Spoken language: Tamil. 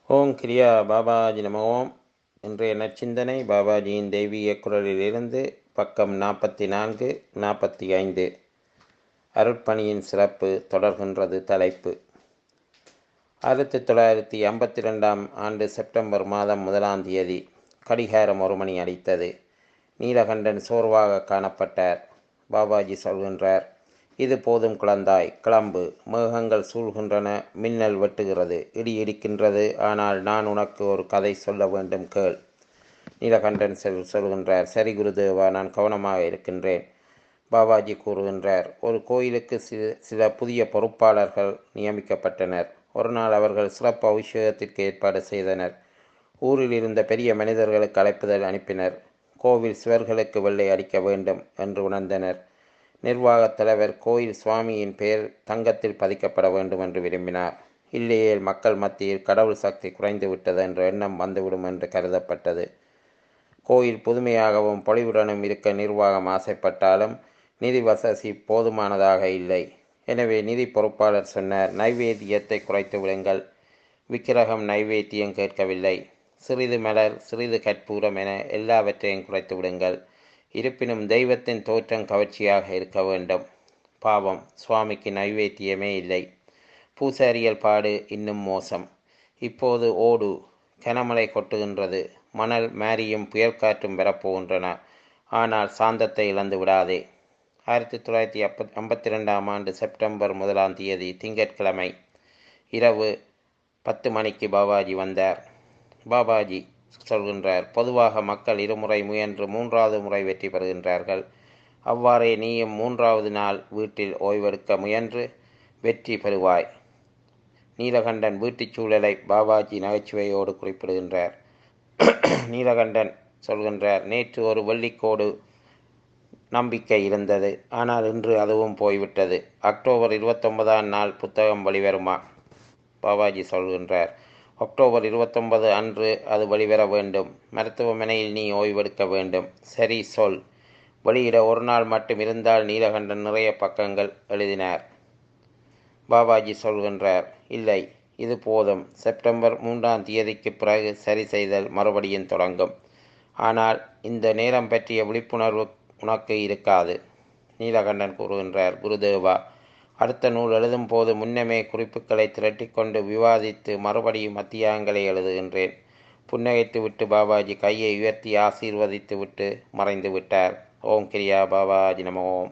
ஓம் கிரியா பாபாஜி நம ஓம். இன்றைய நற்சிந்தனை பாபாஜியின் தெய்வீக குரலிலிருந்து பக்கம் 44 45. அருட்பணியின் சிறப்பு தொடர்கின்றது. தலைப்பு: 1952 ஆண்டு செப்டம்பர் மாதம் 1ஆம் தேதி கடிகாரம் 1 மணி அடித்தது. நீலகண்டன் சோர்வாக காணப்பட்டார். பாபாஜி சொல்கின்றார்: இது போதும் குழந்தாய், கிளம்பு. மேகங்கள் சூழ்கின்றன, மின்னல் வெட்டுகிறது, இடி இடிக்கின்றது. ஆனால் நான் உனக்கு ஒரு கதை சொல்ல வேண்டும், கேள். நீலகண்டன் சொல்கின்றார்: சரி குருதேவா, நான் கவனமாக இருக்கின்றேன். பாபாஜி கூறுகின்றார்: ஒரு கோயிலுக்கு சில புதிய பொறுப்பாளர்கள் நியமிக்கப்பட்டனர். ஒரு நாள் அவர்கள் சிறப்பு அபிஷேகத்திற்கு ஏற்பாடு செய்தனர். ஊரில் இருந்த பெரிய மனிதர்களுக்கு அழைப்புதல் அனுப்பினர். கோவில் சுவர்களுக்கு வெள்ளை அடிக்க வேண்டும் என்று உணர்ந்தனர். நிர்வாகத் தலைவர் கோயில் சுவாமியின் பெயர் தங்கத்தில் பதிக்கப்பட வேண்டும் என்று விரும்பினார். இல்லையேல் மக்கள் மத்தியில் கடவுள் சக்தி குறைந்து விட்டது என்ற எண்ணம் வந்துவிடும் என்று கருதப்பட்டது. கோயில் புதுமையாகவும் பொலிவுடனும் இருக்க நிர்வாகம் ஆசைப்பட்டாலும் நிதி வசதி போதுமானதாக இல்லை. எனவே நிதி பொறுப்பாளர் சொன்னார்: நைவேத்தியத்தை குறைத்து விடுங்கள். விக்கிரகம் நைவேத்தியம் கேட்கவில்லை. சிறிது மலர், சிறிது கற்பூரம் என எல்லாவற்றையும் குறைத்து விடுங்கள். இருப்பினும் தெய்வத்தின் தோற்றம் கவர்ச்சியாக இருக்க வேண்டும். பாவம், சுவாமிக்கு நைவேத்தியமே இல்லை. பூசாரியல் பாடு இன்னும் மோசம். இப்போது ஓடு. கனமழை கொட்டுகின்றது. மணல் மாரியும் புயல் காற்றும் வரப்போகின்றன. ஆனால் சாந்தத்தை இழந்து விடாதே. 1952 ஆண்டு செப்டம்பர் 1ஆம் தேதி திங்கட்கிழமை இரவு 10 மணிக்கு பாபாஜி வந்தார். பாபாஜி சொல்கின்றார்: பொதுவாக மக்கள் 2 முறை முயன்று 3வது முறை வெற்றி பெறுகின்றார்கள். அவ்வாறே நீயும் 3வது நாள் வீட்டில் ஓய்வெடுக்க முயன்று வெற்றி பெறுவாய். நீலகண்டன் வீட்டுச் சூழலை பாபாஜி நகைச்சுவையோடு குறிப்பிடுகின்றார். நீலகண்டன் சொல்கின்றார்: நேற்று ஒரு வெள்ளிக்கோடு நம்பிக்கை இருந்தது. ஆனால் இன்று அதுவும் போய்விட்டது. அக்டோபர் 29ஆம் நாள் புத்தகம் வெளிவருமா? பாபாஜி சொல்கின்றார்: அக்டோபர் 29 அன்று அது வெளிவர வேண்டும். மருத்துவமனையில் நீ ஓய்வெடுக்க வேண்டும். சரி, சொல். வெளியிட ஒரு நாள் மட்டும் இருந்தால் நீலகண்டன் நிறைய பக்கங்கள் எழுதினார். பாபாஜி சொல்கின்றார்: இல்லை, இது போதும். செப்டம்பர் 3ஆம் தேதிக்கு பிறகு சரி செய்தல் மறுபடியும் தொடங்கும். ஆனால் இந்த நேரம் பற்றிய விழிப்புணர்வு உனக்கு இருக்காது. நீலகண்டன் கூறுகின்றார்: குருதேவா, அடுத்த நூல் எழுதும் போது முன்னமே குறிப்புகளை திரட்டிக்கொண்டு விவாதித்து மறுபடியும் அத்தியாயங்களை எழுதுகின்றேன். புன்னகைத்து விட்டு பாபாஜி கையை உயர்த்தி ஆசீர்வதித்து விட்டு மறைந்து விட்டார். ஓம் கிரியா பாபாஜி நம ஓம்.